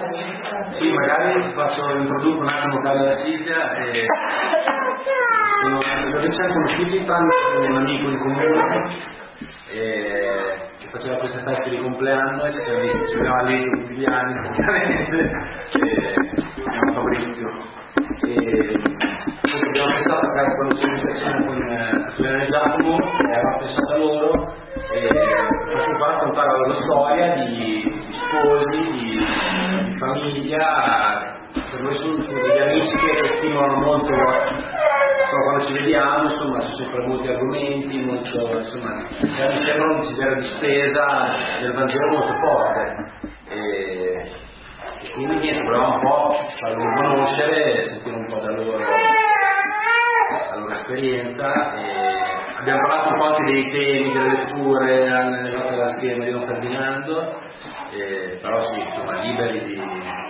Sì, magari introduco un attimo Carla Silvia. Ci siamo conosciuti tramite un amico in comune che faceva queste feste di compleanno e ci veniva lì tutti gli anni praticamente. Chiamo Fabrizio. Abbiamo pensato a fare quando siamo in sezione con Giuliano e Giacomo, avevamo pensato a loro e faccio qua raccontare la loro storia di sposi, di famiglia. Per noi sono degli amici che stimolano molto quando ci vediamo, insomma, ci sono sempre molti argomenti, molto, insomma, mi sembra un desiderio di spesa del Vangelo molto forte. E quindi niente, volevamo un po' farli conoscere, sentire un po' la loro esperienza. Abbiamo parlato un po' anche dei temi, delle letture nelle note della schiena di Don Ferdinando, però sì, insomma, liberi di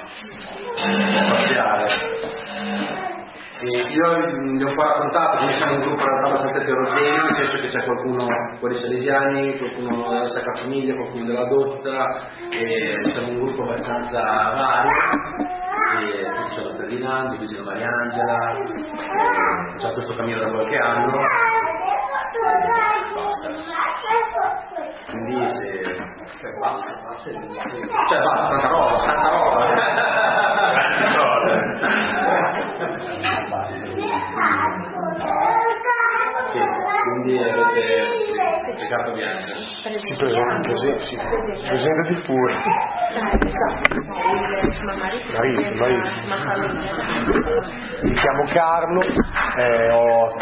spaziare. Io vi ho un po' raccontato, quindi siamo un gruppo abbastanza eterogeneo, nel senso che c'è qualcuno fuori salesiani, qualcuno della Sacra Famiglia, qualcuno della Dotta, siamo un gruppo abbastanza vario, qui c'è Don Ferdinando, qui c'è Mariangela, c'è questo cammino da qualche anno, quindi basta, tanta roba. Sì, quindi avete carta bianca. Si presenta pure. Mi chiamo Carlo, ho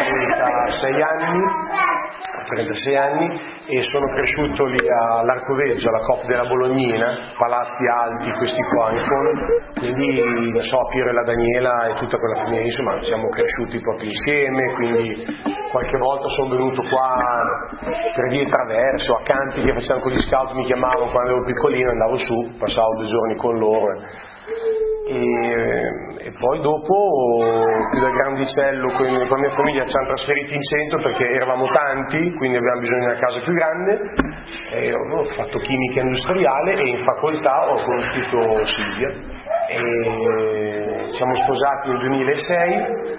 36 anni e sono cresciuto lì all'Arcoveggio, alla Coppa della Bolognina, palazzi alti questi qua ancora, quindi non so, Piero e la Daniela e tutta quella famiglia, insomma siamo cresciuti proprio insieme, quindi qualche volta sono venuto qua per vie traverso, a Canti che facevano con gli scout, mi chiamavano quando ero piccolino, andavo su, passavo 2 giorni con loro. E poi dopo, più da grandicello, con la mia famiglia ci hanno trasferiti in centro perché eravamo tanti, quindi avevamo bisogno di una casa più grande, e ho fatto chimica industriale e in facoltà ho conosciuto Silvia e siamo sposati nel 2006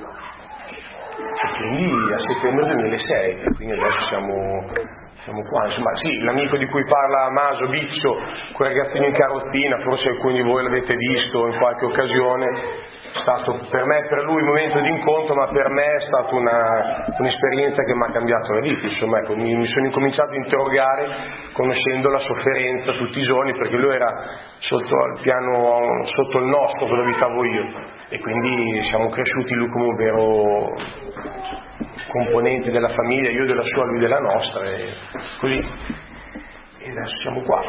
e quindi a settembre 2006, quindi adesso siamo qua, insomma sì, l'amico di cui parla Maso, Biccio, quel ragazzino in carrozzina, forse alcuni di voi l'avete visto in qualche occasione, è stato per me e per lui un momento di incontro, ma per me è stata un'esperienza che mi ha cambiato la vita, insomma, ecco, mi sono incominciato a interrogare conoscendo la sofferenza tutti i giorni, perché lui era sotto il nostro dove abitavo io, e quindi siamo cresciuti lui come un vero componenti della famiglia, io della sua, lui della nostra, e così. E adesso siamo qua.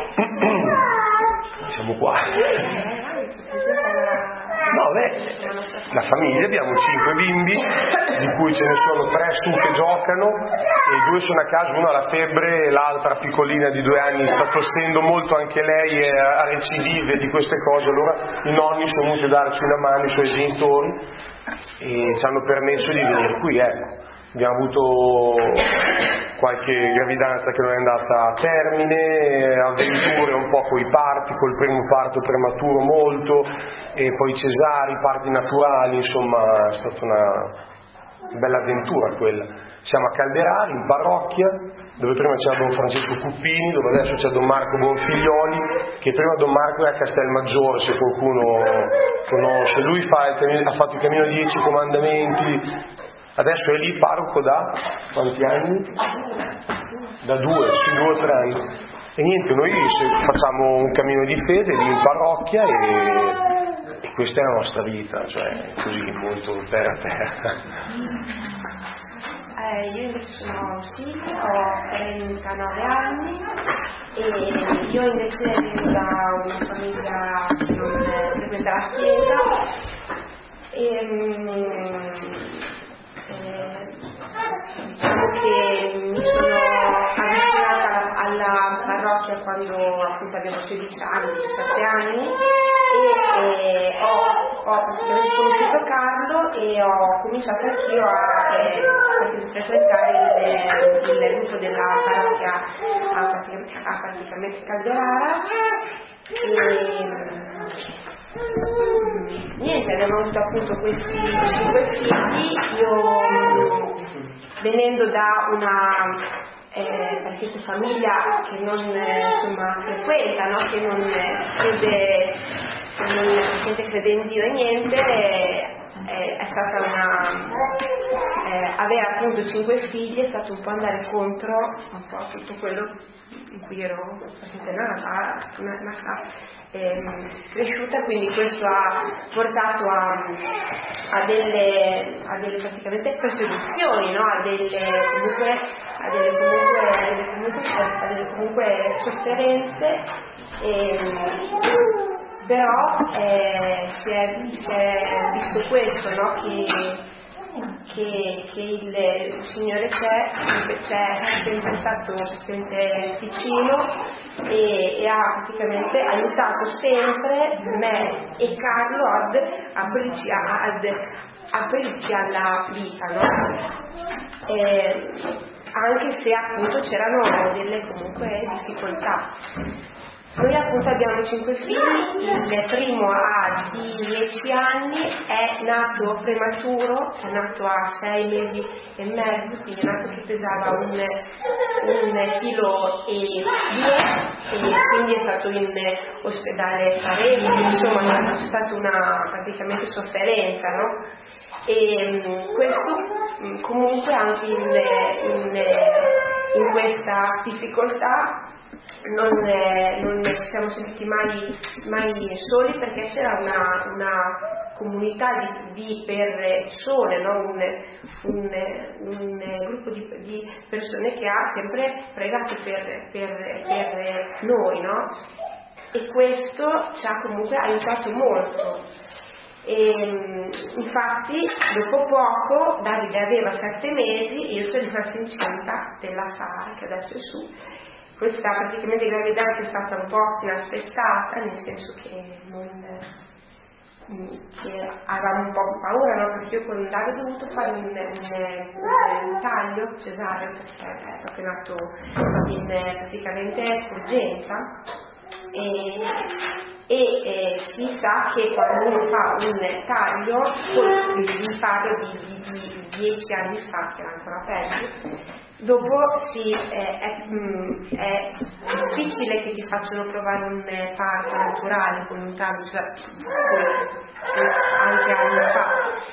La famiglia, abbiamo 5 bimbi, di cui ce ne sono 3 su che giocano e 2 sono a casa, uno ha la febbre e l'altra piccolina di 2 anni sta tossendo molto anche lei, e ha recidive di queste cose, allora i nonni sono venuti a darci una mano, i suoi genitori, e ci hanno permesso di venire qui, ecco. Abbiamo avuto qualche gravidanza che non è andata a termine, avventure un po' con i parti, col primo parto prematuro molto, e poi cesari, parti naturali, insomma è stata una bella avventura quella. Siamo a Calderari, in parrocchia, dove prima c'era Don Francesco Cuppini, dove adesso c'è Don Marco Bonfiglioli, che prima Don Marco era a Castelmaggiore, se qualcuno conosce. Lui ha fatto il cammino dei 10 comandamenti. Adesso è lì parroco da quanti anni? Da 2 o 3 anni. E niente, noi facciamo un cammino di fede lì in parrocchia e questa è la nostra vita, cioè così molto terra a terra. Io invece sono Silvia, ho 39 anni e io invece vengo da una famiglia che non frequenta la chiesa diciamo che mi sono avvicinata alla parrocchia quando appunto avevo 16 anni, 17 anni e ho praticamente conosciuto Carlo e ho cominciato anch'io a frequentare il gruppo della parrocchia a praticamente Calderara niente, abbiamo avuto appunto questi 5 figli. Io venendo da una famiglia che non frequenta, no? Che non crede in Dio e niente, è stata avere appunto 5 figli è stato un po' andare contro un po' tutto quello in cui ero cresciuta, quindi questo ha portato a delle praticamente persecuzioni, no? a delle sofferenze, però si è visto questo, no? che il Signore c'è sempre stato sempre vicino e ha praticamente aiutato sempre me e Carlo ad aprirci alla vita, no? Anche se appunto c'erano delle comunque difficoltà. Noi appunto abbiamo 5 figli, il primo ha 10 anni, è nato prematuro, è nato a 6 mesi e mezzo, quindi è nato che pesava 1,2 kg e quindi è stato in ospedale parecchio, insomma c'è stata praticamente sofferenza, no? E questo comunque anche in questa difficoltà non ci siamo sentiti mai soli, perché c'era una comunità di persone, no? un gruppo di persone che ha sempre pregato per noi, no? E questo ci ha comunque aiutato molto. E infatti dopo poco Davide aveva 7 mesi e io sono rimasta incinta della Sara, che adesso è su. Questa praticamente gravidanza è stata un po' inaspettata, nel senso che avevamo un po' paura, no? Perché io con Davide ho dovuto fare un taglio cesareo, perché è proprio nato in praticamente urgenza. E si sa che quando uno fa un taglio, vi parlo di 10 anni fa, che era ancora peggio, dopo è difficile che ti facciano provare un parto naturale con un taglio, anche anni fa.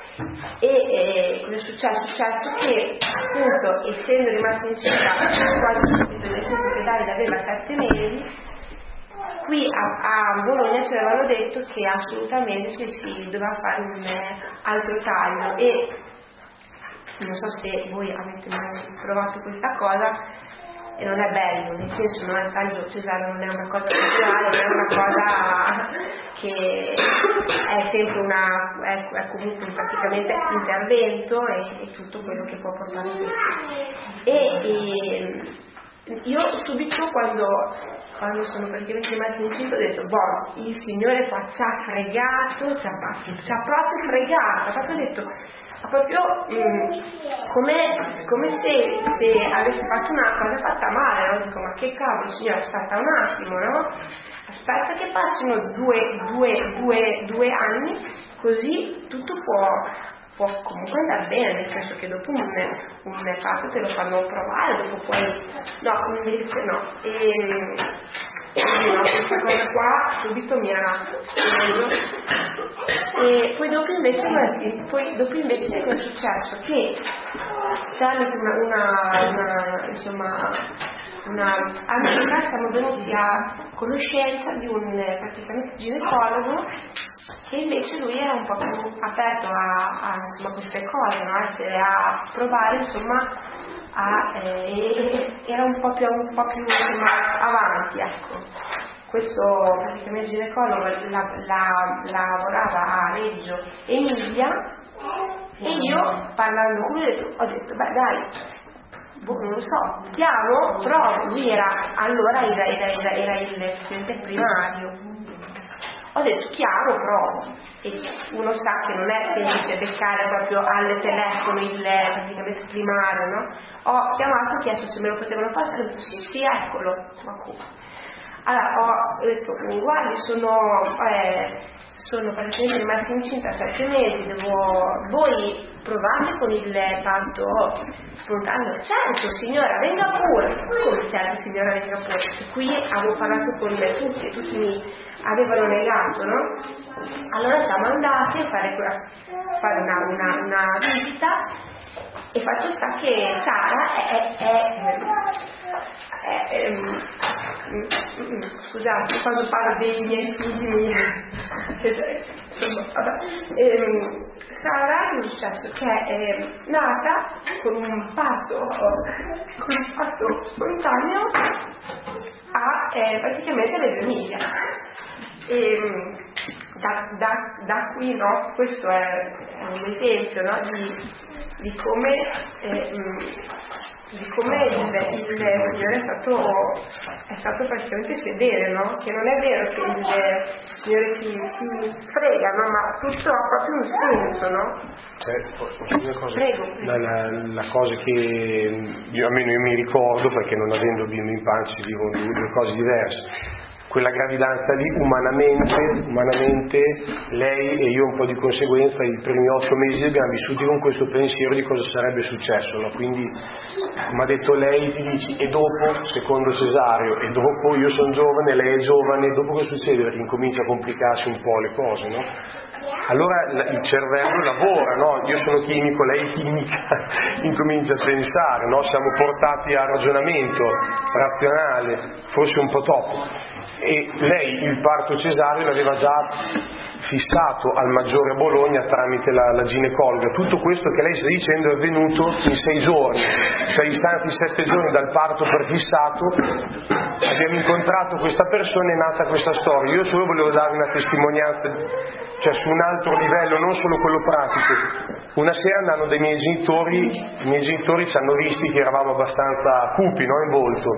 E cosa è successo? È successo che appunto, essendo rimasta incinta quasi subito, nel senso che Davide aveva 7 mesi, qui a Bologna ci avevano detto che assolutamente si doveva fare un altro taglio, e non so se voi avete mai provato questa cosa, e non è bello, nel senso, no, il taglio cesareo non è una cosa naturale, non è una cosa che è sempre è comunque praticamente intervento e tutto quello che può portare questo. E io subito quando sono praticamente rimasta incinta ho detto, il Signore qua ci ha fregato, ci ha proprio fregato, ha proprio detto, come se avessi fatto una cosa fatta male, no? Dico, ma che cavolo, Signore, aspetta un attimo, no? Aspetta che passino due anni, così tutto può comunque andare bene, nel senso che dopo un fatto te lo fanno provare, dopo poi invece no. Questa cosa qua subito mi ha preso. E poi dopo invece cosa è successo? Che tramite una amica siamo venuti a conoscenza di un praticamente ginecologo, che invece lui era un po' più aperto a queste cose, no? A provare, era un po' più avanti, ecco. Questo praticamente ginecologo lavorava a Reggio Emilia, e io parlando con lui ho detto beh dai, non lo so, chiamo, provo. Lui allora era il studente primario. Ho detto chiamo, provo, e uno sa che non è semplice beccare proprio al telefono il praticamente primario, no? Ho chiamato, ho chiesto se me lo potevano passare, ho detto sì, eccolo. Allora ho detto guardi, sono praticamente rimasta incinta 7 mesi, voi provate con il parto spontaneo? Certo signora, venga pure. Come certo signora, venga pure? Qui avevo parlato con tutti mi avevano negato, no? Allora siamo andati a fare una visita, e fatto sta che Sara scusate, quando parlo dei miei figli Sara è successo che è nata con un parto spontaneo praticamente le 2 miglia. Da qui, no, questo è un esempio, no, di come il Signore è stato praticamente fedele, no? Che non è vero che il Signore si frega, no? Ma tutto ha proprio un senso, no? Una cosa, Prego. la cosa che almeno io mi ricordo, perché non avendo bimbi in pancia vivo 2 cose diverse. Quella gravidanza lì umanamente lei e io un po' di conseguenza i primi 8 mesi abbiamo vissuti con questo pensiero di cosa sarebbe successo, no? Quindi mi ha detto lei, ti dici, e dopo secondo cesareo, e dopo io sono giovane, lei è giovane, dopo che succede? Perché incomincia a complicarsi un po' le cose, no? Allora il cervello lavora, no? Io sono chimico, lei è chimica, incomincia a pensare, no? Siamo portati al ragionamento razionale, forse un po' troppo. E lei il parto cesareo l'aveva già fissato al Maggiore a Bologna tramite la ginecologa. Tutto questo che lei sta dicendo è avvenuto in 6 giorni, cioè istanti 7 giorni dal parto prefissato abbiamo incontrato questa persona, è nata questa storia. Io solo volevo dare una testimonianza, cioè su un altro livello, non solo quello pratico. Una sera andando dai miei genitori ci hanno visti che eravamo abbastanza cupi, no, in volto.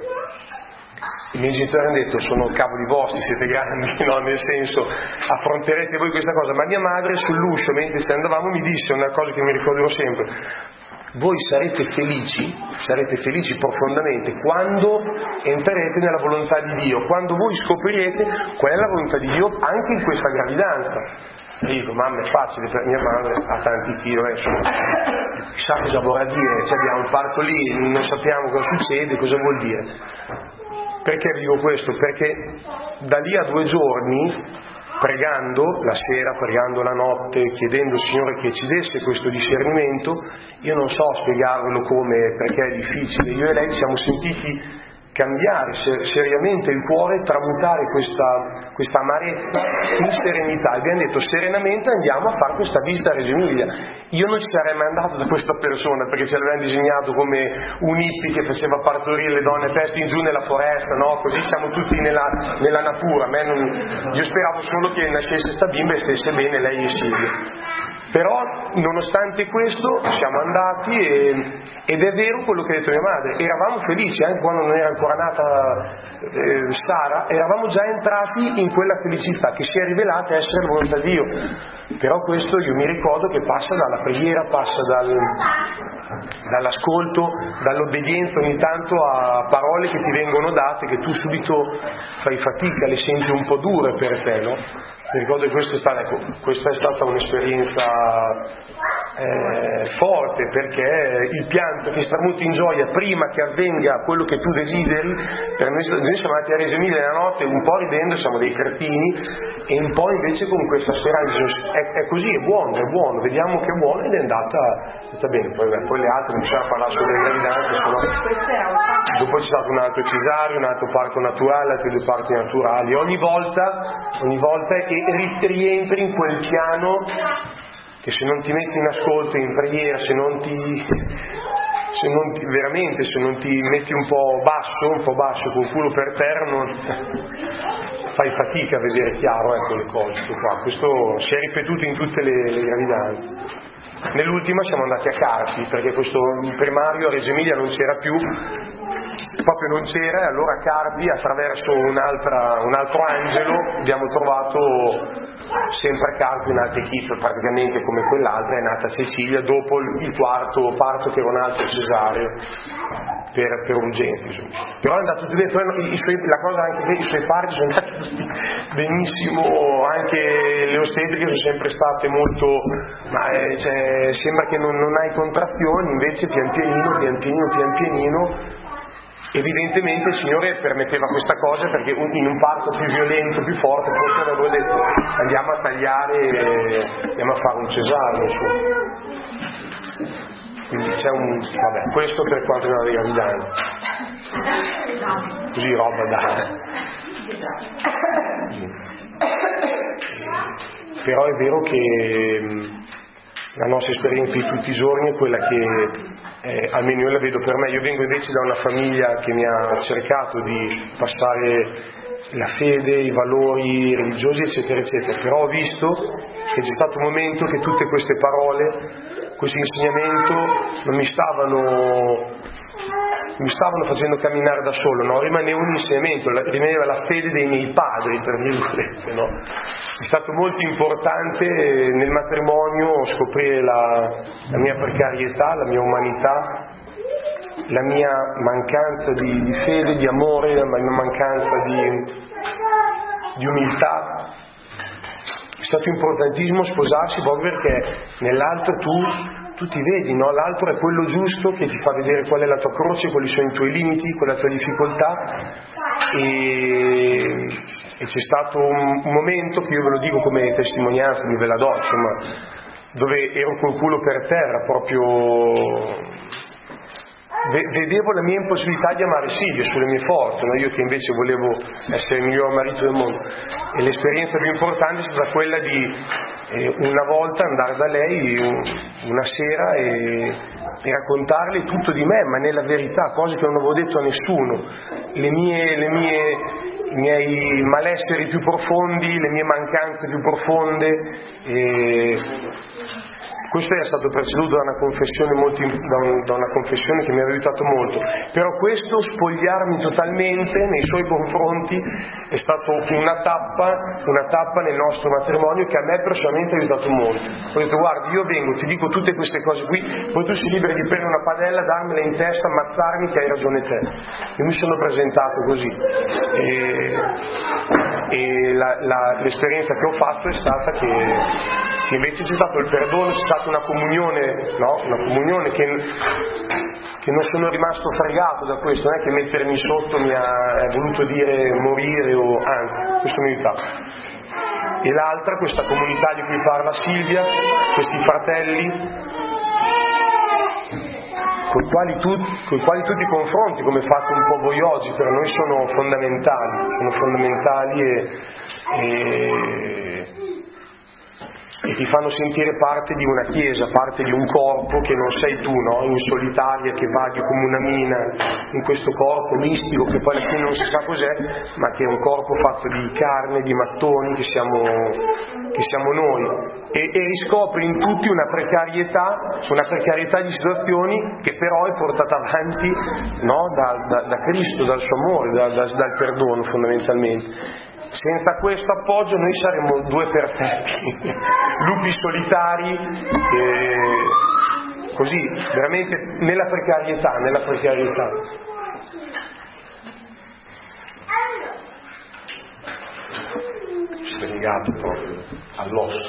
I miei genitori hanno detto: sono cavoli vostri, siete grandi, no? Nel senso, affronterete voi questa cosa. Ma mia madre sull'uscio, mentre andavamo, mi disse una cosa che mi ricorderò sempre: voi sarete felici profondamente quando entrerete nella volontà di Dio, quando voi scoprirete qual è la volontà di Dio anche in questa gravidanza. E io dico: mamma, è facile, per mia madre ha tanti figli, sa cosa vorrà dire, cioè abbiamo un parto lì, non sappiamo cosa succede, cosa vuol dire. Perché dico questo? Perché da lì a 2 giorni, pregando la sera, pregando la notte, chiedendo al Signore che ci desse questo discernimento, io non so spiegarvelo come, perché è difficile, io e lei ci siamo sentiti cambiare seriamente il cuore, tramutare questa amarezza in serenità. E abbiamo detto: serenamente andiamo a fare questa visita a Reggio Emilia. Io non ci sarei mai andato da questa persona, perché ce l'avevano disegnato come un hippie che faceva partorire le donne teste in giù nella foresta, no? Così siamo tutti nella natura. Io speravo solo che nascesse sta bimba e stesse bene lei e Silvia. Però nonostante questo siamo andati ed è vero quello che ha detto mia madre, eravamo felici anche quando non era ancora nata Sara, eravamo già entrati in quella felicità che si è rivelata essere la volontà di Dio. Però questo io mi ricordo che passa dalla preghiera, passa dall'ascolto, dall'obbedienza ogni tanto a parole che ti vengono date che tu subito fai fatica, le senti un po' dure per te, no? Mi ricordo che questa è stata un'esperienza forte, perché il pianto che stramuti in gioia prima che avvenga quello che tu desideri, per noi siamo andati a Reggio Emilia la notte un po' ridendo, siamo dei cretini, e un po' invece con questa speranza, è così, è buono, vediamo che è buono, ed è andata bene. Poi le altre non bisogna parlare solo delle gravidanze, dopo c'è stato un altro cesareo, un altro parto naturale, altri 2 parti naturali, ogni volta che rientri in quel piano che se non ti metti in ascolto, in preghiera, se non ti metti un po' basso col culo per terra, fai fatica a vedere chiaro, le cose qua. Questo si è ripetuto in tutte le gravidanze. Nell'ultima siamo andati a Carpi, perché questo primario a Reggio Emilia non c'era più, proprio non c'era, e allora a Carpi, attraverso un altro angelo, abbiamo trovato sempre a Carpi un'altra equipe, praticamente come quell'altra. È nata Cecilia dopo il 4º parto, che era un altro cesareo. per urgenza, insomma. Però è andato tutto bene, la cosa anche che i suoi parti sono andati tutti benissimo, anche le ostetriche sono sempre state molto, cioè, sembra che non hai contrazioni, invece pian pianino evidentemente il Signore permetteva questa cosa perché in un parto più violento, più forte, forse avevo detto andiamo a tagliare e andiamo a fare un cesareo, insomma. Quindi c'è vabbè, questo per quanto riguarda i gravidanti. Così roba da... Però è vero che la nostra esperienza di tutti i giorni è quella che almeno io la vedo per me. Io vengo invece da una famiglia che mi ha cercato di passare la fede, i valori religiosi, eccetera eccetera, però ho visto che c'è stato un momento che tutte queste parole, questo insegnamento non mi stavano facendo camminare da solo, no? Rimaneva un insegnamento, rimaneva la fede dei miei padri, per virgolette, no? È stato molto importante nel matrimonio scoprire la mia precarietà, la mia umanità, la mia mancanza di fede, di amore, la mia mancanza di umiltà. È stato importantissimo sposarsi proprio perché nell'altro tu ti vedi, no? L'altro è quello giusto che ti fa vedere qual è la tua croce, quali sono i tuoi limiti, qual è la tua difficoltà, e c'è stato un momento che io ve lo dico come testimonianza, mi ve la do, insomma, dove ero col culo per terra, proprio vedevo la mia impossibilità di amare Silvia sulle mie forze, no? Io che invece volevo essere il miglior marito del mondo, e l'esperienza più importante è stata quella di una volta andare da lei una sera e raccontarle tutto di me, ma nella verità, cose che non avevo detto a nessuno, i miei malesseri più profondi, le mie mancanze più profonde. Questo è stato preceduto da una confessione che mi ha aiutato molto, però questo spogliarmi totalmente nei suoi confronti è stato una tappa nel nostro matrimonio che a me personalmente ha aiutato molto. Ho detto guarda, io vengo, ti dico tutte queste cose qui, poi tu sei libero di prendere una padella, darmela in testa, ammazzarmi che hai ragione te. Io mi sono presentato così e l'esperienza che ho fatto è stata che invece c'è stato il perdono, c'è stata una comunione, no? Una comunione che non sono rimasto fregato da questo, non è che mettermi sotto mi ha voluto dire morire o anzi, questo mi aiutava. E l'altra, questa comunità di cui parla Silvia, questi fratelli con i quali tu ti confronti, come fate un po' voi oggi, per noi sono fondamentali e ti fanno sentire parte di una chiesa, parte di un corpo che non sei tu, no? In solitaria che vaghi come una mina in questo corpo mistico che poi alla fine non si sa cos'è, ma che è un corpo fatto di carne, di mattoni, che siamo noi, e riscopri in tutti una precarietà di situazioni che però è portata avanti, no? da Cristo, dal suo amore, dal perdono fondamentalmente. Senza questo appoggio noi saremmo due perfetti, lupi solitari, così, veramente nella precarietà. Stregato proprio, all'osso.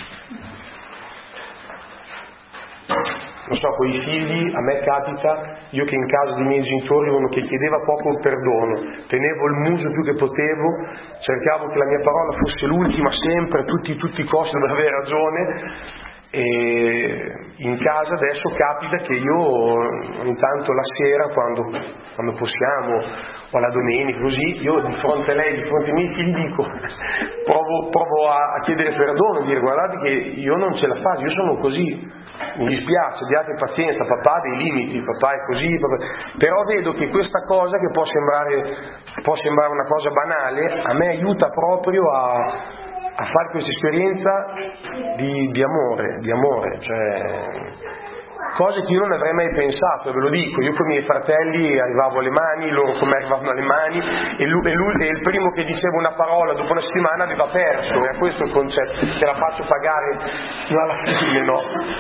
Non so, con i figli a me capita, io che in casa dei miei genitori uno che chiedeva poco il perdono, tenevo il muso più che potevo, cercavo che la mia parola fosse l'ultima sempre, a tutti i costi, dovevo avere ragione, e in casa adesso capita che io ogni tanto la sera quando possiamo, o la domenica così, io di fronte a lei, di fronte ai miei figli dico, provo a chiedere perdono, a dire guardate che io non ce la faccio, io sono così, mi dispiace, abbiate pazienza, papà ha dei limiti, papà è così, papà. Però vedo che questa cosa che può sembrare una cosa banale, a me aiuta proprio a fare questa esperienza di amore, cioè cose che io non avrei mai pensato, ve lo dico. Io con i miei fratelli arrivavo alle mani, loro con me arrivavano alle mani, e il primo che diceva una parola dopo una settimana aveva perso. È questo il concetto, te la faccio pagare, no, alla fine no.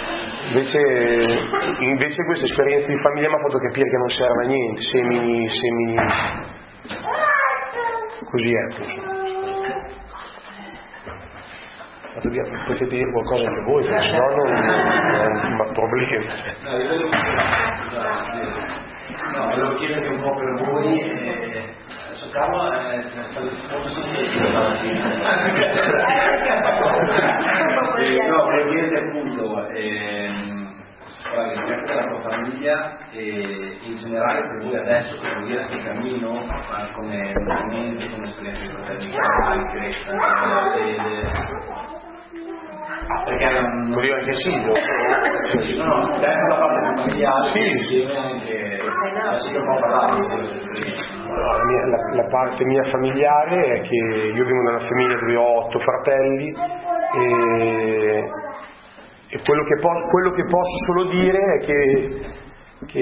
Invece questa esperienza di famiglia mi ha fatto capire che non serve a niente, semini così è. Potete dire qualcosa anche voi, perché sennò non ho problemi. No, volevo chiedere un po' per voi, adesso Carlo è stato molto sintetico stamattina. No, volevo chiedere appunto, rispetto alla tua famiglia e in generale per voi adesso, per voi che cammino, ma come movimento, come esperienza di fratelli, crescita, nella fede. Perché non Io anche sì, no, sempre la parte familiare, sì. Insieme anche adesso un po' parlato di queste esperienze. La parte mia familiare è che io vengo da una famiglia dove ho 8 fratelli e quello che posso solo dire è che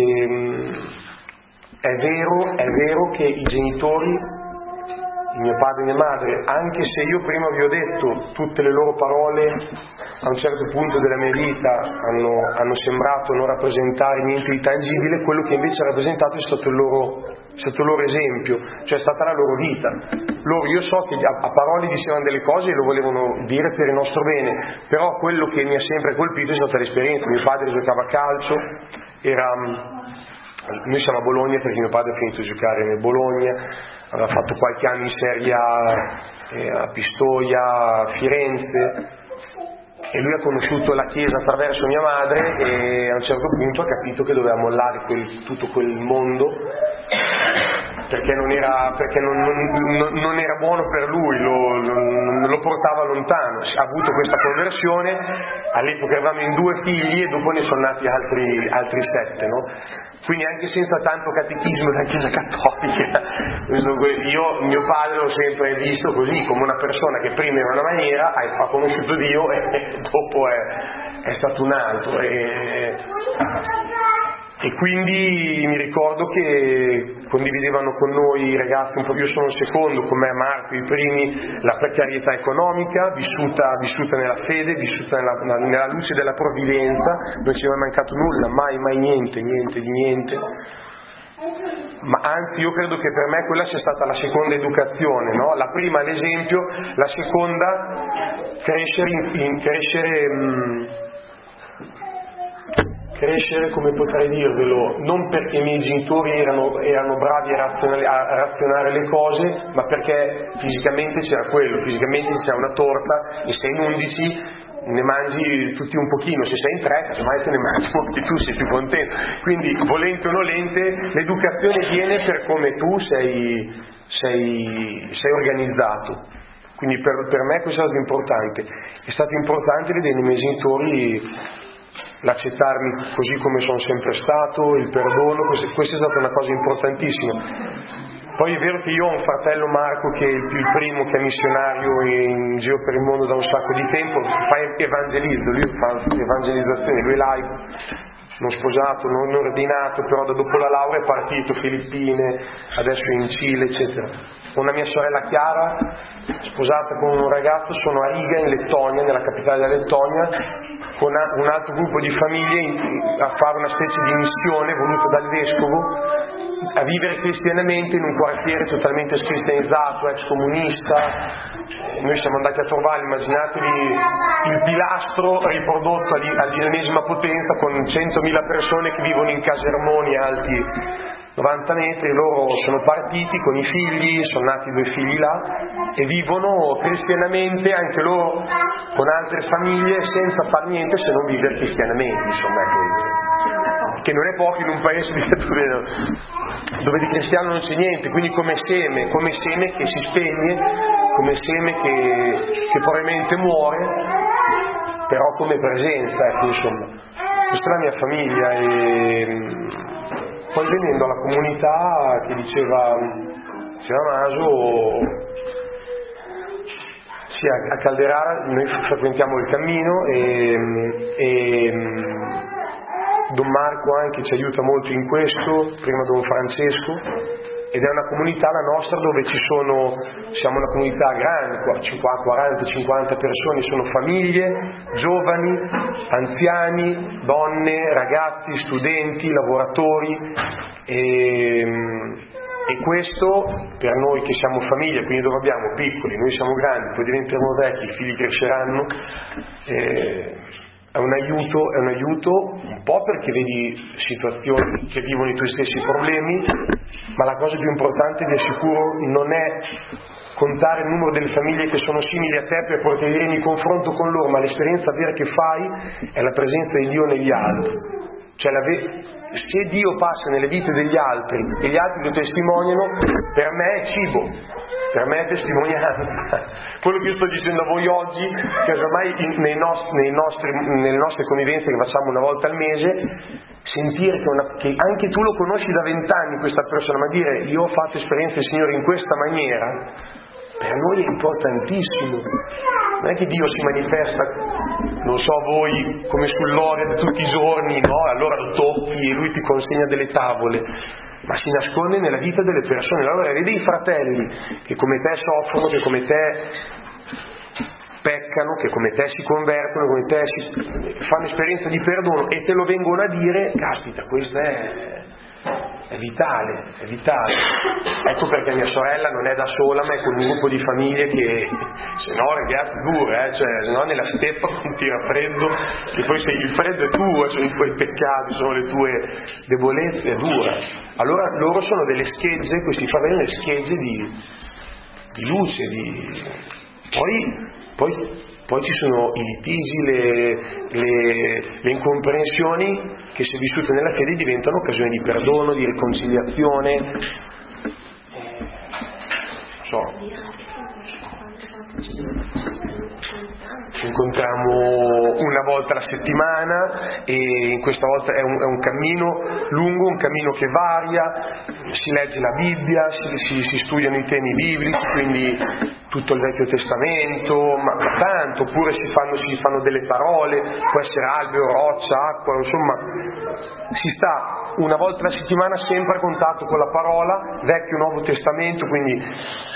è vero che i genitori, il mio padre e mia madre, anche se io prima vi ho detto tutte le loro parole a un certo punto della mia vita hanno sembrato non rappresentare niente di tangibile, quello che invece ha rappresentato è stato il loro esempio, cioè è stata la loro vita. Io so che a parole dicevano delle cose e lo volevano dire per il nostro bene, però quello che mi ha sempre colpito è stata l'esperienza. Mio padre giocava a calcio, noi siamo a Bologna perché mio padre ha finito di giocare nel Bologna, aveva fatto qualche anno in Serie A Pistoia, a Firenze, e lui ha conosciuto la Chiesa attraverso mia madre e a un certo punto ha capito che doveva mollare tutto quel mondo perché non era buono per lui, lo portava lontano. Ha avuto questa conversione, all'epoca eravamo in 2 figli e dopo ne sono nati altri 7, no? Quindi anche senza tanto catechismo della Chiesa Cattolica, mio padre l'ho sempre visto così, come una persona che prima era una maniera, ha conosciuto Dio e dopo è stato un altro. E quindi mi ricordo che condividevano con noi i ragazzi un po', io sono il secondo, con me Marco i primi, la precarietà economica, vissuta nella fede, vissuta nella luce della provvidenza, non ci è mai mancato nulla, mai niente di niente. Ma anzi io credo che per me quella sia stata la seconda educazione, no? La prima l'esempio, la seconda crescere, come potrei dirvelo, non perché i miei genitori erano bravi a razionare le cose, ma perché fisicamente c'era quello, fisicamente c'era una torta e sei in 11, ne mangi tutti un pochino, se sei in 3 casomai te ne mangi molti, tu sei più contento. Quindi volente o nolente l'educazione viene per come tu sei organizzato. Quindi per me questo è stato importante. È stato importante vedere nei miei genitori l'accettarmi così come sono sempre stato, il perdono, questa è stata una cosa importantissima. Poi è vero che io ho un fratello Marco che è il primo che è missionario in giro per il mondo da un sacco di tempo, fa evangelismo, lui fa evangelizzazione, lui è laico, non sposato, non ordinato, però dopo la laurea è partito, Filippine, adesso è in Cile, eccetera. Una mia sorella Chiara, sposata con un ragazzo, sono a Riga in Lettonia, nella capitale della Lettonia, con un altro gruppo di famiglie a fare una specie di missione voluta dal vescovo a vivere cristianamente in un quartiere totalmente scristianizzato, ex comunista. Noi siamo andati a trovare, immaginatevi il pilastro riprodotto all'ennesima potenza con 100.000 persone che vivono in casermoni alti 90 metri, loro sono partiti con i figli, sono nati 2 figli là e vivono cristianamente anche loro con altre famiglie senza far niente se non vivere cristianamente, insomma, che non è poco in un paese dove di cristiano non c'è niente, quindi come seme che si spegne, come seme che probabilmente muore, però come presenza, ecco, insomma. Questa è la mia famiglia e poi venendo alla comunità che diceva Maso, sì, a Calderara noi frequentiamo il cammino e Don Marco anche ci aiuta molto in questo, prima Don Francesco, ed è una comunità la nostra dove siamo una comunità grande, 40-50 persone, sono famiglie, giovani, anziani, donne, ragazzi, studenti, lavoratori, e questo per noi che siamo famiglia, quindi dove abbiamo piccoli, noi siamo grandi, poi diventeremo vecchi, i figli cresceranno, è un aiuto un po' perché vedi situazioni che vivono i tuoi stessi problemi, ma la cosa più importante, vi assicuro, non è contare il numero delle famiglie che sono simili a te per poter dire mi confronto con loro, ma l'esperienza vera che fai è la presenza di Dio negli altri. Cioè se Dio passa nelle vite degli altri e gli altri lo testimoniano, per me è cibo, per me è testimonianza. Quello che io sto dicendo a voi oggi, che ormai nelle nostre convivenze che facciamo una volta al mese, sentire che anche tu lo conosci da 20 anni questa persona, ma dire io ho fatto esperienza del Signore in questa maniera, per noi è importantissimo. Non è che Dio si manifesta, non so voi, come sull'Orient tutti i giorni, no? Allora lo tocchi e lui ti consegna delle tavole, ma si nasconde nella vita delle persone. Allora vedi i fratelli che come te soffrono, che come te peccano, che come te si convertono, come te fanno esperienza di perdono e te lo vengono a dire, caspita, questo è vitale. Ecco perché mia sorella non è da sola, ma è con un gruppo di famiglie che, se no ragazzi, dura, se no nella steppa non tira freddo, che poi se il freddo è tuo, sono i tuoi peccati, sono le tue debolezze, è dura. Allora loro sono delle schegge, questi fratelli, delle schegge di luce, Poi ci sono i litigi, le incomprensioni che se vissute nella fede diventano occasioni di perdono, di riconciliazione. Ci incontriamo una volta alla settimana e questa volta è un cammino lungo, un cammino che varia, si legge la Bibbia, si studiano i temi biblici, quindi tutto il Vecchio Testamento, ma tanto, oppure si fanno delle parole, può essere albero, roccia, acqua, insomma si sta una volta alla settimana sempre a contatto con la parola, Vecchio e Nuovo Testamento, quindi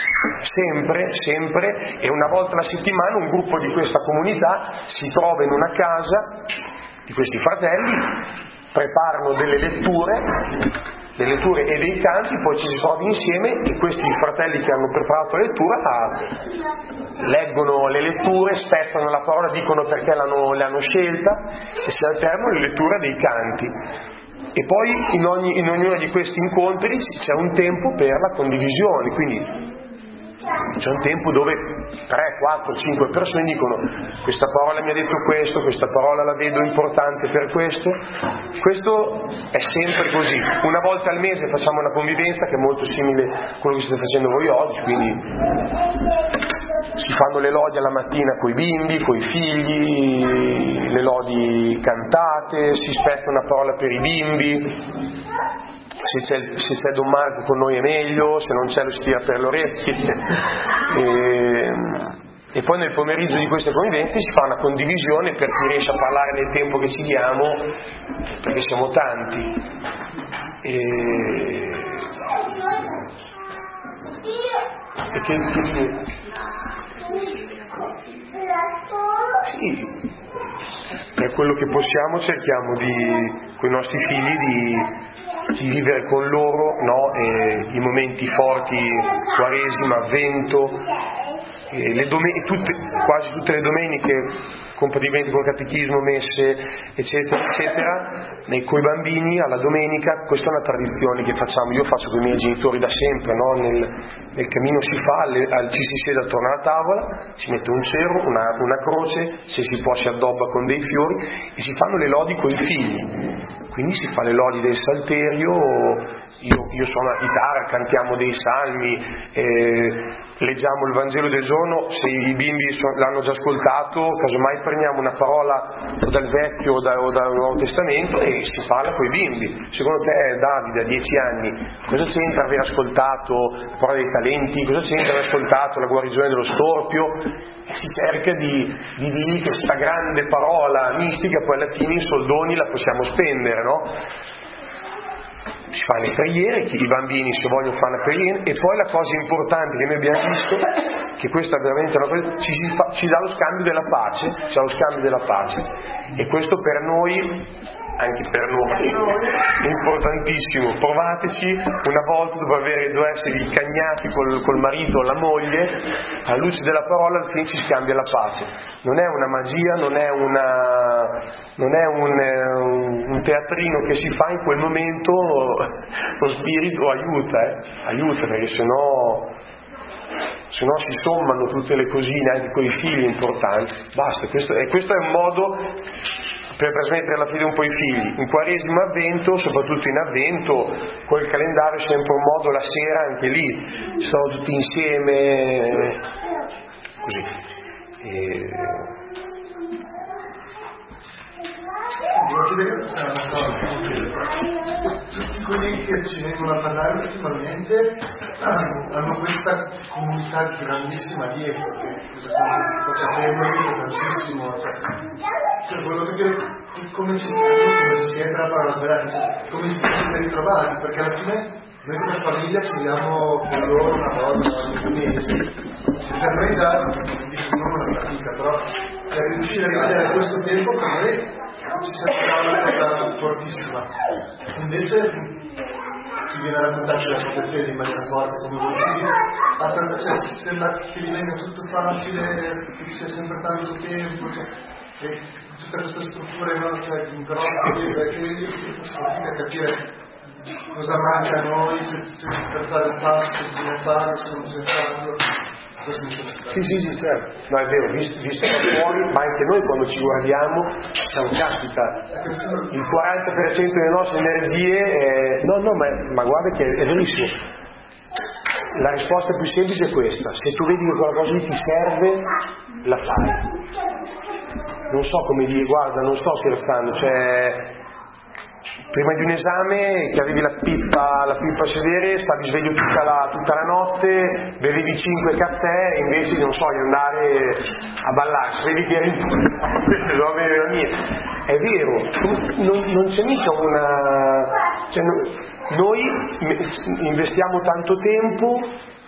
sempre, e una volta alla settimana un gruppo di questa comunità si trova in una casa di questi fratelli, preparano delle letture e dei canti, poi ci si trova insieme e questi fratelli che hanno preparato la lettura leggono le letture, spezzano la parola, dicono perché l'hanno scelta e si alternano le letture dei canti. E poi in ognuno di questi incontri c'è un tempo per la condivisione, quindi c'è un tempo dove 3, 4, 5 persone dicono questa parola mi ha detto questo, questa parola la vedo importante per questo. Questo è sempre così. Una volta al mese facciamo una convivenza che è molto simile a quello che state facendo voi oggi, quindi si fanno le lodi alla mattina coi bimbi, coi figli, le lodi cantate, si spezza una parola per i bimbi. Se c'è Don Marco con noi è meglio, se non c'è lo stira per le orecchie. E poi nel pomeriggio di queste convivenze si fa una condivisione per chi riesce a parlare nel tempo che ci diamo, perché siamo tanti. E che sì, per quello che possiamo cerchiamo con i nostri figli di vivere con loro, no? I momenti forti, Quaresima, Avvento, quasi tutte le domeniche compatibilmente col catechismo, messe, eccetera, coi bambini alla domenica. Questa è una tradizione che facciamo, io faccio con i miei genitori da sempre, no? Nel cammino si fa, ci si siede attorno alla tavola, si mette un cero, una croce, se si può si addobba con dei fiori e si fanno le lodi con i figli, quindi si fa le lodi del Salterio io suono la chitarra, cantiamo dei salmi, leggiamo il Vangelo del giorno, se i bimbi l'hanno già ascoltato, casomai prendiamo una parola o dal Vecchio o dal Nuovo Testamento e si parla con i bimbi. Secondo te, Davide, a 10 anni, cosa c'entra aver ascoltato la parola dei talenti, cosa c'entra aver ascoltato la guarigione dello storpio? E si cerca di dire che questa grande parola mistica poi alla fine in soldoni la possiamo spendere, no? Si fanno le preghiere, i bambini se vogliono fare una preghiera, e poi la cosa importante che noi abbiamo visto, che questa è veramente una cosa, ci dà lo scambio della pace, e questo per noi, anche per noi, è importantissimo. Provateci una volta, dopo essere incagnati col marito o la moglie, alla luce della parola alla fine ci scambia la pace. Non è una magia, non è un teatrino che si fa in quel momento, lo spirito aiuta, perché sennò si sommano tutte le cosine, anche con i figli importanti. Basta, questo è un modo per trasmettere la fede un po' ai figli. In Quaresima, Avvento, soprattutto in Avvento, col calendario è sempre un modo, la sera anche lì sono tutti insieme, così. Devo chiedere se è una cosa, tutti quelli che ci vengono a parlare ultimamente hanno questa comunità grandissima dietro, che facciamo noi tantissimo, cioè quello che come si entra a parlare veramente, come si siete ritrovati, perché alla fine noi come famiglia ci vediamo con loro una volta ogni mese, e per noi già non una fatica, però per riuscire a rivedere questo tempo per noi ci sembra una cosa fortissima. Invece chi viene a raccontarci la propria fede in maniera forte come voi, sembra che gli venga tutto facile, che ci sia sempre tanto tempo, e tutte queste strutture, no? Però che fatica a capire cosa manca a noi per fare il passo, se bisogna farlo, se non bisogna farlo. Sì, certo. No, è vero, visto da fuori, ma anche noi quando ci guardiamo diciamo, caspita, il 40% delle nostre energie ma guarda che è verissimo. La risposta più semplice è questa: se tu vedi che qualcosa ti serve, la fai. Non so come dire, guarda, non sto scherzando, prima di un esame che avevi la pippa a sedere, stavi sveglio tutta la notte, bevevi 5 caffè e invece non so di andare a ballare, vedi che eri è vero, non c'è mica noi investiamo tanto tempo,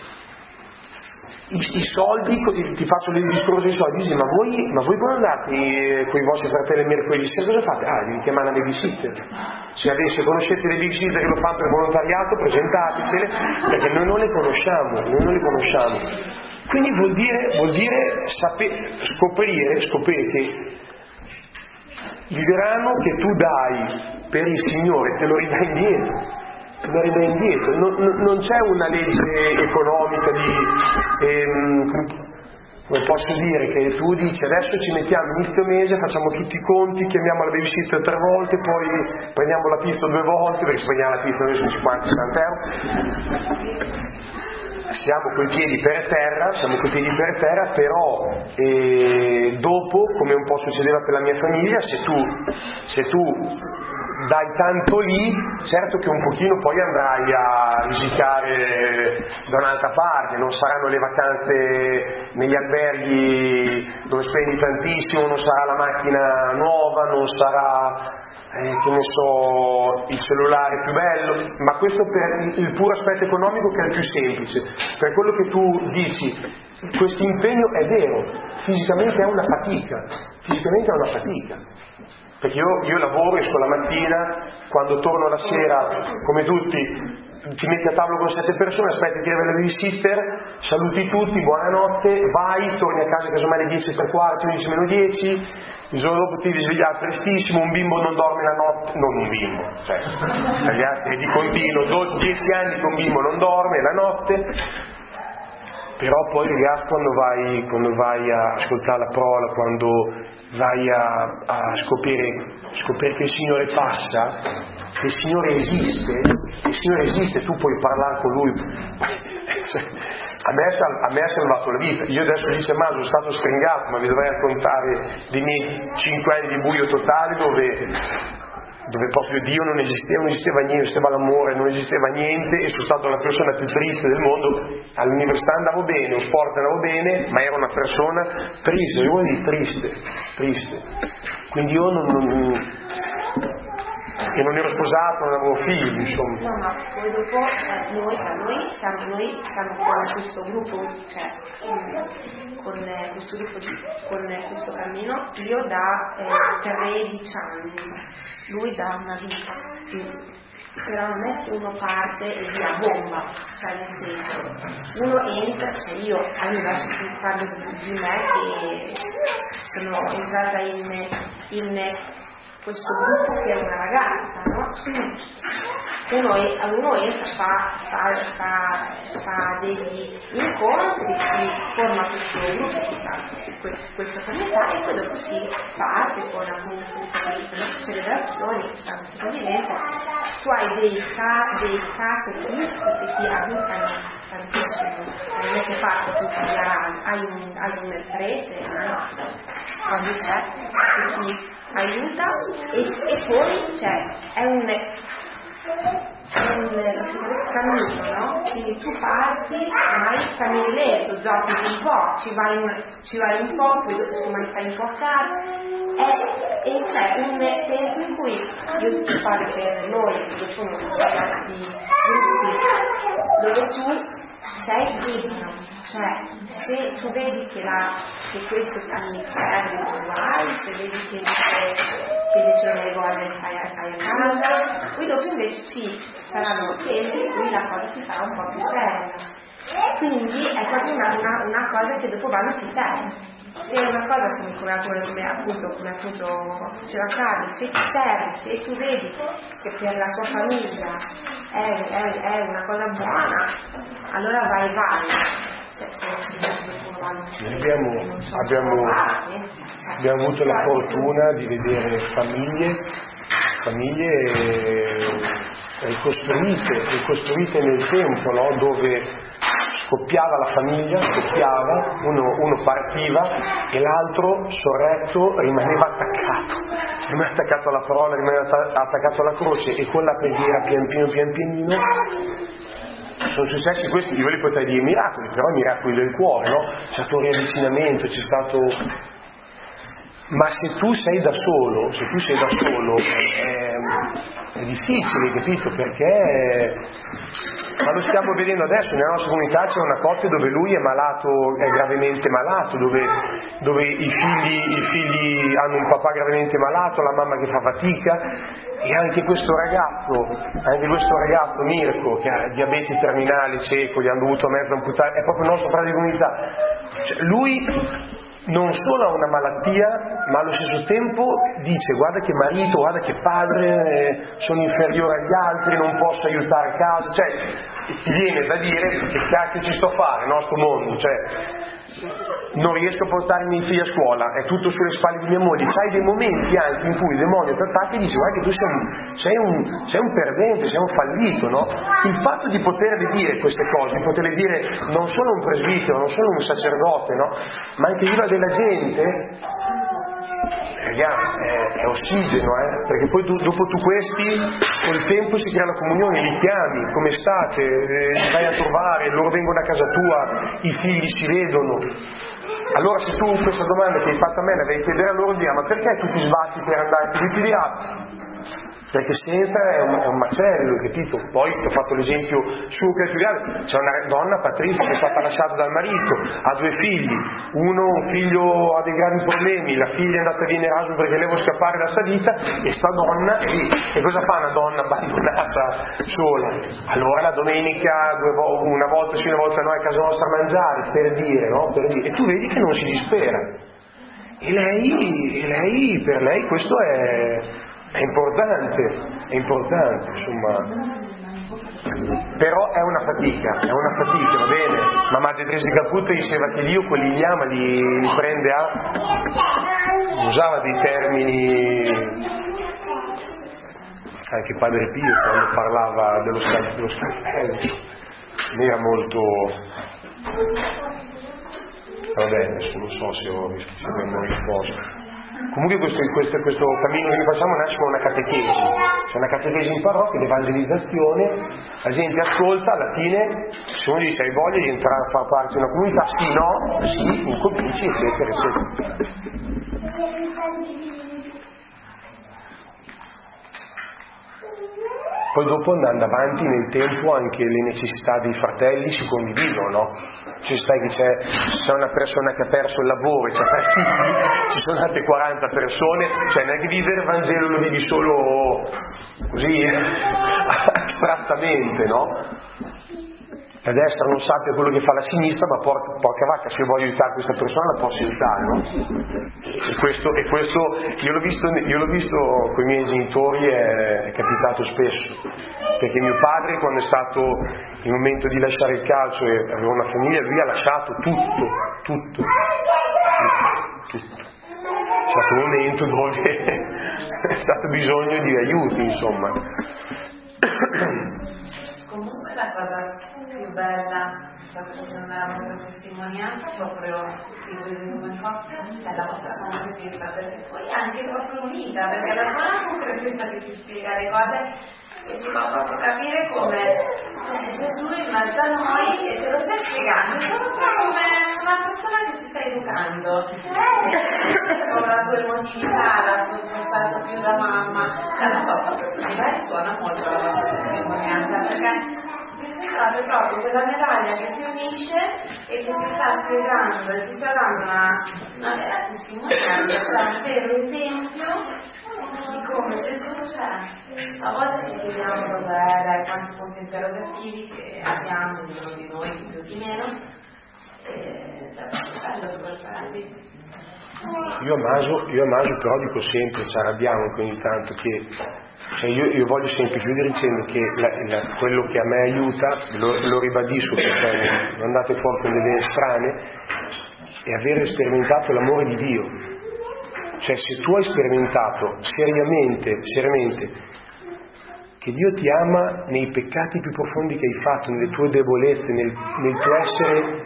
i soldi, ti faccio il discorso dei soldi, dici, ma voi quando andate con i vostri fratelli mercoledì sera cosa fate? Devi chiamare una babysitter. Se adesso conoscete le babysitter che lo fanno per volontariato, presentatecele, perché noi non le conosciamo. Quindi vuol dire scoprire che il grano che tu dai per il Signore te lo ridà indietro. Non c'è una legge economica come posso dire, che tu dici adesso ci mettiamo inizio mese, facciamo tutti i conti, chiamiamo la babysitter 3 volte, poi prendiamo la pizza 2 volte, perché se prendiamo la pizza noi sono 50-60 euro. Siamo coi piedi per terra, però dopo, come un po' succedeva per la mia famiglia, se tu dai tanto lì, certo che un pochino poi andrai a risicare da un'altra parte, non saranno le vacanze negli alberghi dove spendi tantissimo, non sarà la macchina nuova, non sarà che ne so, il cellulare più bello, ma questo per il puro aspetto economico, che è il più semplice. Per quello che tu dici, questo impegno è vero, fisicamente è una fatica, perché io lavoro, esco la mattina, quando torno la sera, come tutti, ti metti a tavolo con 7 persone, aspetti che arriva la babysitter, saluti tutti, buonanotte, vai, torni a casa casomai alle 10:15, 11 meno 10, il giorno dopo ti devi svegliare prestissimo, un bimbo non dorme la notte, non un bimbo, è di continuo, 10 anni che un bimbo non dorme la notte. Però poi ragazzi, quando vai a ascoltare la parola, quando vai a scoprire che il Signore passa, che il Signore esiste, il Signore esiste, tu puoi parlare con Lui. A me ha salvato la vita. Io adesso dice ma sono stato stringato, ma vi dovrei raccontare dei miei 5 anni di buio totale dove proprio Dio non esisteva niente, non esisteva l'amore, non esisteva niente, e sono stato la persona più triste del mondo. All'università andavo bene, allo sport andavo bene, ma ero una persona triste, io vuol dire triste. Quindi io non ero sposato, non avevo figli, insomma. No, ma poi dopo noi siamo con questo gruppo, cioè con questo cammino, io da 13 anni, lui da una vita. Però non è che uno parte e via bomba, cioè nel senso, uno entra, cioè io all'università parlo di me che sono entrata in questo gruppo che è una ragazza, no? Uno entra, fa degli incontri, si forma questo gruppo, questa comunità, e poi dopo si parte con appunto queste celebrazioni, praticamente tu hai dei casi che ti aiutano tantissimo, non è che fai tutti gli arani, hai un prete, quando c'è, che ti aiuta, e poi è un cammino, no? Quindi tu parti, ma cammini lento, giochi un po', ci vai un po', poi dopo stai un po' a casa, e c'è un tempo in cui io ti parlo per noi, che sono ragazzi gruppi, dove tu sei libero, cioè se tu vedi che questo cammino serve, tu vai, se vedi che dice non hai voglia, stai a casa, poi dopo invece ci saranno tempi in cui la cosa si farà un po' più seria, quindi è proprio una cosa che dopo vanno si serve. Se è una cosa come appunto diceva Carlo, se ti serve, se tu vedi che per la tua famiglia è una cosa buona, allora vai. Abbiamo avuto la fortuna di vedere famiglie ricostruite nel tempo, no? Dove scoppiava la famiglia, uno partiva e l'altro sorretto rimaneva attaccato alla parola, rimaneva attaccato alla croce, e con la preghiera pian pianino sono successi questi, io li potrei dire miracoli, però miracoli del cuore, no? C'è stato un riavvicinamento, c'è stato. Ma se tu sei da solo è difficile, capito? Perché ma lo stiamo vedendo adesso, nella nostra comunità c'è una coppia dove lui è gravemente malato, dove i figli hanno un papà gravemente malato, la mamma che fa fatica, e anche questo ragazzo Mirko, che ha diabete terminale, cieco, gli hanno dovuto mezzo amputare, è proprio il nostro fratello di comunità. Cioè, lui non solo ha una malattia, ma allo stesso tempo dice: guarda che marito, guarda che padre, sono inferiore agli altri, non posso aiutare a casa. Cioè, ti viene da dire: che cacchio ci sto a fare nel nostro mondo? Cioè, non riesco a portare i miei figli a scuola, è tutto sulle spalle di mia moglie. C'hai dei momenti anche in cui il demonio ti attacca e dice: guarda che tu sei un perdente, sei un fallito, no? Il fatto di poterle dire queste cose, di poterle dire non solo a un presbitero, non solo a un sacerdote, no? Ma anche viva della gente, è ossigeno, perché poi dopo tu questi col tempo si crea la comunione, li chiami, come state, li vai a trovare, loro vengono a casa tua, i figli si vedono. Allora se tu questa domanda che hai fatto a me la devi chiedere a loro, dirà: ma perché tu ti sbatti per andare? Ti dirà: perché senza è un macello, capito? Poi ti ho fatto l'esempio suo che è più grave, c'è una donna, Patrizia, che è stata lasciata dal marito, ha 2 figli, un figlio ha dei gravi problemi, la figlia è andata via in Erasmus perché lei vuole scappare dalla sua vita, e sta donna è lì. E cosa fa una donna abbandonata sola? Allora la domenica una volta sì, una volta no, a casa nostra a mangiare, per dire, no? E tu vedi che non si dispera, e lei per lei questo è importante, insomma. Però è una fatica, va bene? Ma Madre Teresa di Calcutta diceva che Dio quelli li ama, li prende usava dei termini anche Padre Pio quando parlava dello scalpello non era molto, vabbè adesso non so se abbiamo risposto. Comunque questo cammino che noi facciamo nasce con una catechesi, c'è una catechesi in parrocchia, l'evangelizzazione, la gente ascolta, alla fine se uno dice hai voglia di entrare a far parte di una comunità, sì, no, sì, incominci, eccetera, eccetera. Poi dopo andando avanti nel tempo anche le necessità dei fratelli si condividono, no? Cioè sai che c'è una persona che ha perso il lavoro e c'ha 3 figli, ci sono altre 40 persone, cioè non è che vivere il Vangelo lo vivi solo così astrattamente, no? La destra non sappia quello che fa la sinistra, ma porca vacca, se io voglio aiutare questa persona la posso aiutare, no? E questo io l'ho visto con i miei genitori, è capitato spesso, perché mio padre quando è stato il momento di lasciare il calcio e aveva una famiglia, lui ha lasciato tutto. È stato un momento dove è stato bisogno di aiuti, insomma. Comunque la cosa più bella nella vostra testimonianza, proprio come fatto, è la vostra concretezza, perché poi è anche proprio unita, perché la buona concretezza che ci spiega le cose e ti fa proprio capire come Gesù in mezzo a noi e te lo stai spiegando, è proprio come una persona che si sta educando, con la tua emotività, la tua stato più da mamma, la tua proprio suona molto la vostra testimonianza, perché è proprio quella medaglia che si unisce e che si sta spiegando e si sta dando una vera testimonianza, un vero esempio di come Gesù c'è. A volte ci chiediamo dov'è, quanti punti interrogativi che abbiamo, ognuno di noi più di meno, e è bello superarli. Io a Maso però dico sempre, ci arrabbiamo anche ogni tanto, che cioè io voglio sempre chiudere dicendo che quello che a me aiuta, lo ribadisco perché non andate fuori con le idee strane, è avere sperimentato l'amore di Dio. Cioè se tu hai sperimentato seriamente che Dio ti ama nei peccati più profondi che hai fatto, nelle tue debolezze, nel tuo essere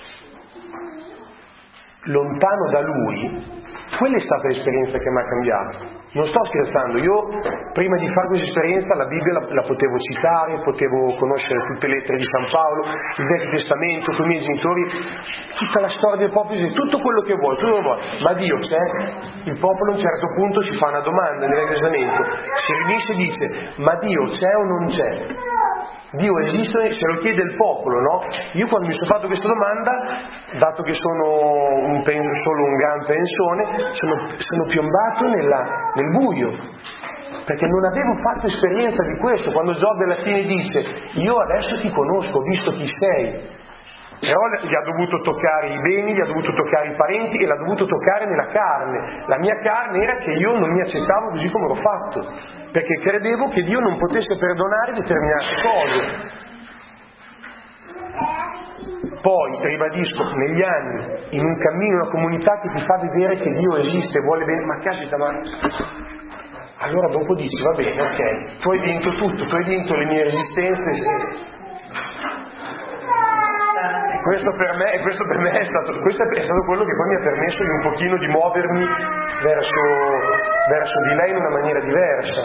lontano da Lui, quella è stata l'esperienza che mi ha cambiato. Non sto scherzando, io prima di fare questa esperienza la Bibbia la potevo citare, potevo conoscere tutte le lettere di San Paolo, il Vecchio Testamento, con i miei genitori, tutta la storia del popolo, tutto quello che vuoi, ma Dio c'è? Il popolo a un certo punto ci fa una domanda nel Vecchio Testamento, si riunisce e dice, ma Dio c'è o non c'è? Dio esiste, se lo chiede il popolo, no? Io quando mi sono fatto questa domanda, dato che sono solo un gran pensone, sono piombato nel buio, perché non avevo fatto esperienza di questo. Quando Giobbe alla fine dice, io adesso ti conosco, ho visto chi sei, però gli ha dovuto toccare i beni, gli ha dovuto toccare i parenti e l'ha dovuto toccare nella carne. La mia carne era che io non mi accettavo così come l'ho fatto, perché credevo che Dio non potesse perdonare determinate cose. Poi, ribadisco, negli anni, in un cammino, una comunità che ti fa vedere che Dio esiste, vuole bene, ma capita, ma allora dopo dici, va bene, ok, tu hai vinto tutto, tu hai vinto le mie resistenze. Questo per me è stato quello che poi mi ha permesso di un pochino di muovermi verso di lei in una maniera diversa.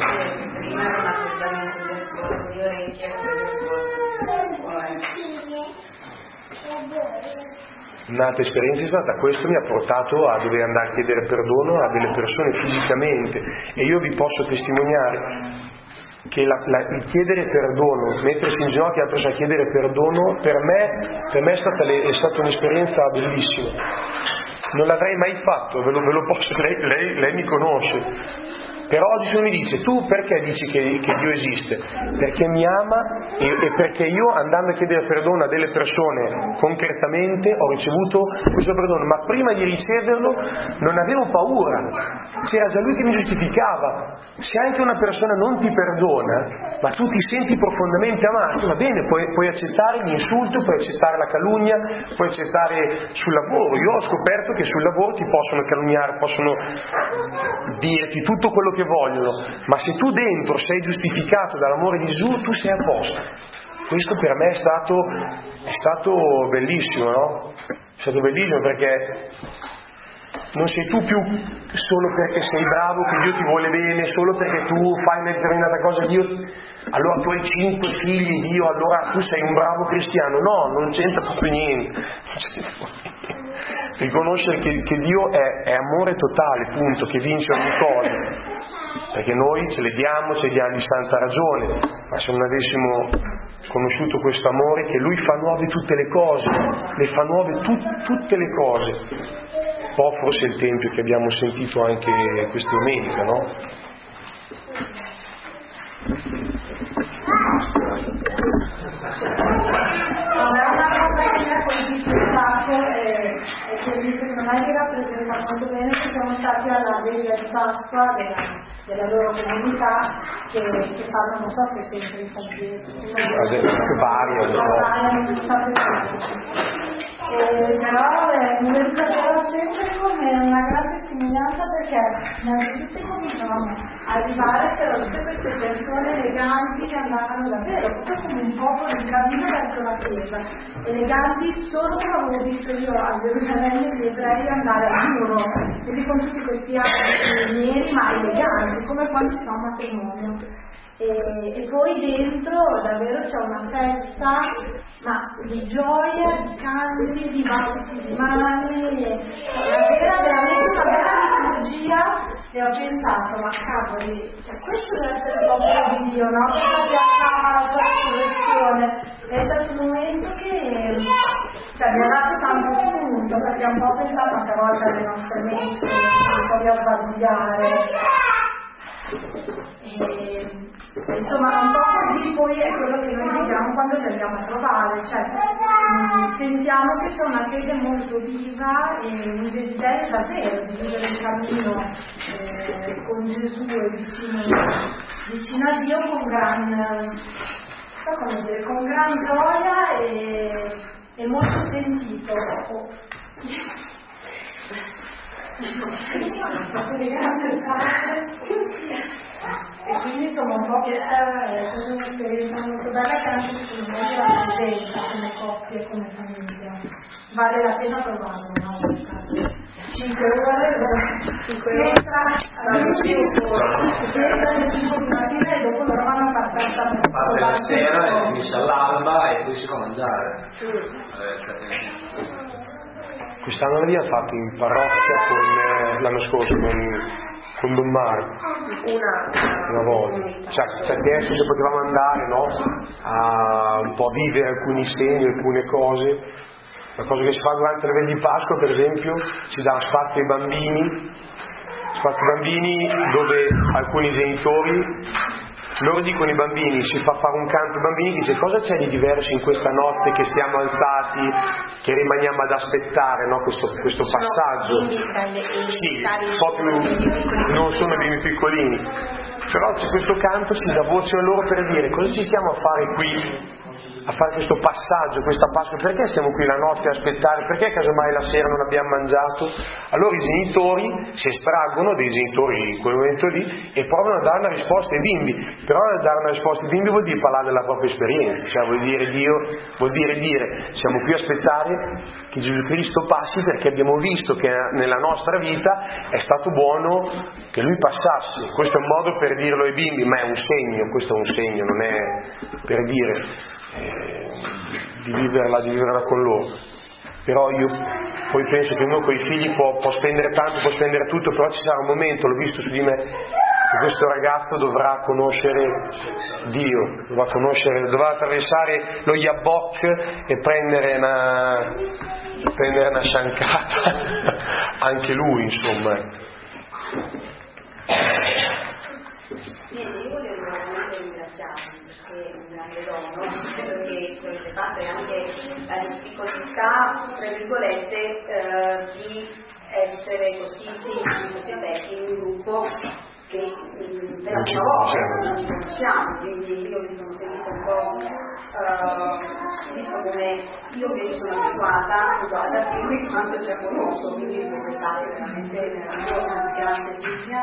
Un'altra esperienza è stata, questo mi ha portato a dover andare a chiedere perdono a delle persone fisicamente, e io vi posso testimoniare che il chiedere perdono, mettersi in ginocchio alla persona a chiedere perdono, per me è stata un'esperienza bellissima. Non l'avrei mai fatto, ve lo posso, lei mi conosce. Però oggi se mi dice, tu perché dici che Dio esiste? Perché mi ama e perché io andando a chiedere perdono a delle persone concretamente ho ricevuto questo perdono, ma prima di riceverlo non avevo paura, c'era già Lui che mi giustificava. Se anche una persona non ti perdona, ma tu ti senti profondamente amato, va bene, puoi accettare l'insulto, puoi accettare la calunnia, puoi accettare sul lavoro. Io ho scoperto che sul lavoro ti possono calunniare, possono dirti tutto quello che vogliono, ma se tu dentro sei giustificato dall'amore di Gesù, tu sei a posto. Questo per me è stato bellissimo, no? È stato bellissimo perché non sei tu più solo perché sei bravo, che Dio ti vuole bene, solo perché tu fai una determinata cosa, Dio, allora tu hai 5 figli, Dio, allora tu sei un bravo cristiano. No, non c'entra proprio niente. Riconoscere che Dio è amore totale, punto, che vince ogni cosa. Perché noi ce le diamo di santa ragione, ma se non avessimo conosciuto questo amore, che Lui fa nuove tutte le cose, le fa nuove tutte le cose. Po' forse il Tempio che abbiamo sentito anche questa domenica, no? Una cosa che mi ha colpito un sacco è che il personaggio rappresenta molto bene che siamo stati alla veglia di Pasqua della loro comunità che fanno, non so se sempre in compiuto però mi ricordo sempre come una grande somiglianza, perché innanzitutto cominciamo a arrivare però tutte queste persone eleganti che andavano davvero proprio come un popolo in cammino verso la chiesa, eleganti solo come avevo visto io a Gerusalemme gli ebrei andare al muro, quindi con tutti questi abiti neri ma eleganti come quando si fa un matrimonio. E poi dentro davvero c'è una festa, ma di gioia, di canti, di battiti di mani, veramente una bella liturgia. E ho pensato, ma cavoli, questo deve essere il popolo di Dio, no? Che abbiamo la sua risurrezione. È stato un momento che mi ha dato tanto spunto, perché un po' pensato anche a volte alle nostre messe, un po' di abbagliare. Insomma, un po' così poi è quello che noi vediamo quando li andiamo a trovare, cioè sentiamo che c'è una fede molto viva e un desiderio davvero di vivere il cammino con Gesù e vicino a Dio con gran gioia e molto sentito. E quindi insomma un po' questa è un'esperienza molto bella che anche secondo me rappresenta come coppia e come famiglia. Vale la pena provarlo, no? 5 ore alle 5 di mattina e dopo loro vanno a passare parte la sera e finisce all'alba e poi si va a mangiare. Quest'anno l'abbiamo fatto in parrocchia l'anno scorso con Don Marco una volta ci ha chiesto se potevamo andare, no, a un po' vivere alcuni segni, alcune cose. Una cosa che si fa durante le veglie di Pasqua, per esempio, si dà spazio ai bambini dove alcuni genitori loro dicono ai bambini, si fa fare un canto ai bambini, dice cosa c'è di diverso in questa notte che stiamo alzati, che rimaniamo ad aspettare, no? questo passaggio. Sì, proprio non sono bimbi piccolini, però c'è questo canto, si dà voce a loro per dire cosa ci stiamo a fare qui, a fare questo passaggio, questa Pasqua, perché siamo qui la notte a aspettare, perché casomai la sera non abbiamo mangiato. Allora i genitori si estraggono dei genitori in quel momento lì e provano a dare una risposta ai bimbi, però a dare una risposta ai bimbi vuol dire parlare della propria esperienza, cioè vuol dire dire siamo qui a aspettare che Gesù Cristo passi perché abbiamo visto che nella nostra vita è stato buono che Lui passasse. Questo è un modo per dirlo ai bimbi, ma è un segno, questo è un segno, non è per dire di viverla con loro. Però io poi penso che uno con i figli può spendere tanto, può spendere tutto, però ci sarà un momento, l'ho visto su di me, che questo ragazzo dovrà conoscere Dio, dovrà attraversare lo Jabbok e prendere una sciancata anche lui, insomma. Io volevo veramente ringraziarvi perché è un grande dono, perché avete fatto anche la difficoltà, tra virgolette, di essere così così aperti in un gruppo che per non ci conosciamo, quindi io mi sono sentita un po' visto come io mi sono abituata a seguire quanto già conosco, quindi sono stata veramente una grande invidia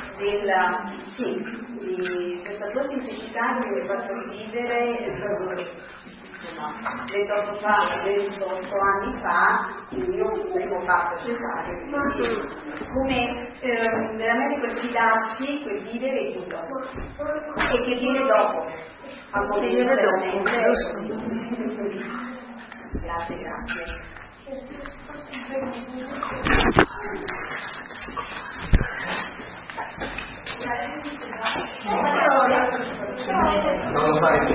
di questa tua semplicità che mi ha fatto vivere 28 anni fa il mio primo fatto cesareo, quindi come veramente quel fidarsi, quel vivere e tutto, e che viene dopo, a poter veramente. Grazie. Non lo fai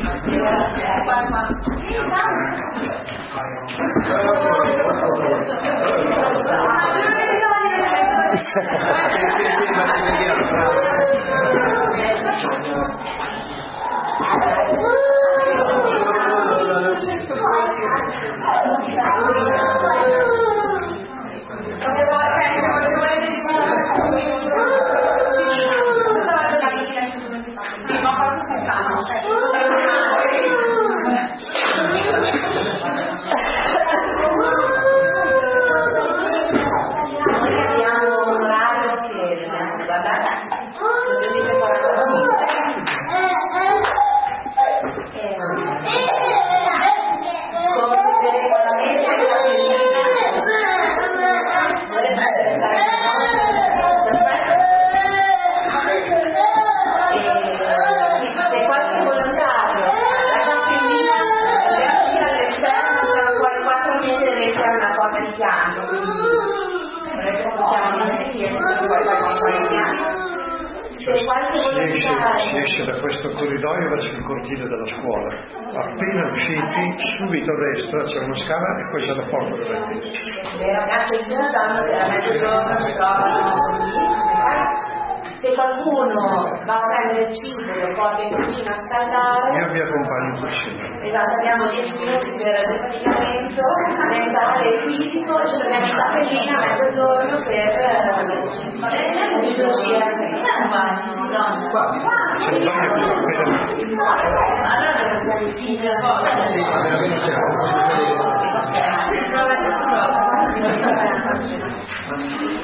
Si esce da questo corridoio verso il cortile della scuola, appena usciti subito a destra c'è una scala e poi c'è la porta dell'edificio. Le ragazze di Giordano che a mezzogiorno si trovano lì. Se qualcuno va a prendere il cibo e lo porta in cucina a scaldare, Io vi accompagno in cucina. esatto, abbiamo 10 minuti per il praticamento mentale e fisico, ci dobbiamo in caffeina a mezzogiorno per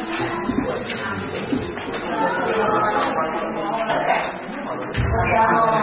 Allora,